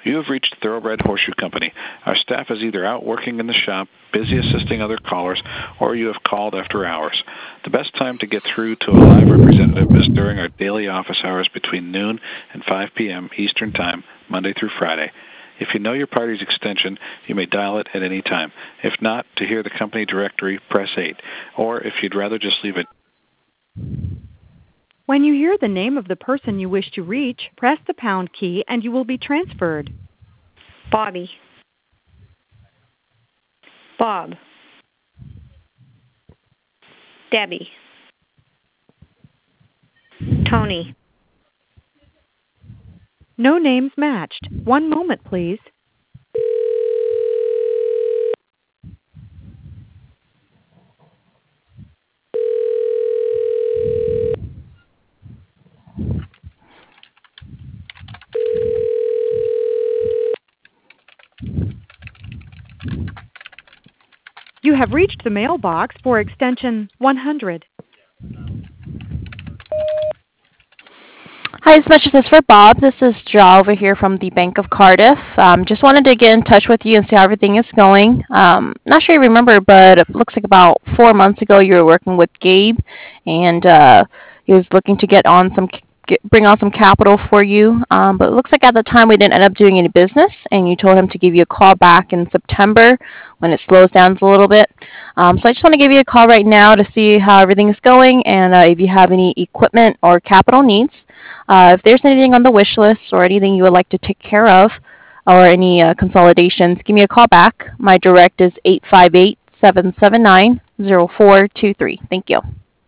You have reached Thoroughbred Horseshoe Company. Our staff is either out working in the shop, busy assisting other callers, or you have called after hours. The best time to get through to a live representative is during our daily office hours between noon and 5 p.m. Eastern Time, Monday through Friday. If you know your party's extension, you may dial it at any time. If not, to hear the company directory, press 8. Or if you'd rather just leave it. When you hear the name of the person you wish to reach, press the pound key and you will be transferred. Bobby. Bob. Debbie. Tony. No names matched. One moment, please. You have reached the mailbox for extension 100. Hi, this message is for Bob. This is Ja over here from the Bank of Cardiff. Just wanted to get in touch with you and see how everything is going. Not sure you remember, but it looks like about 4 months ago you were working with Gabe, and he was looking to bring on some capital for you. But it looks like at the time we didn't end up doing any business, and you told him to give you a call back in September when it slows down a little bit. So I just want to give you a call right now to see how everything is going, and if you have any equipment or capital needs. If there's anything on the wish list or anything you would like to take care of or any consolidations, give me a call back. My direct is 858-779-0423. Thank you.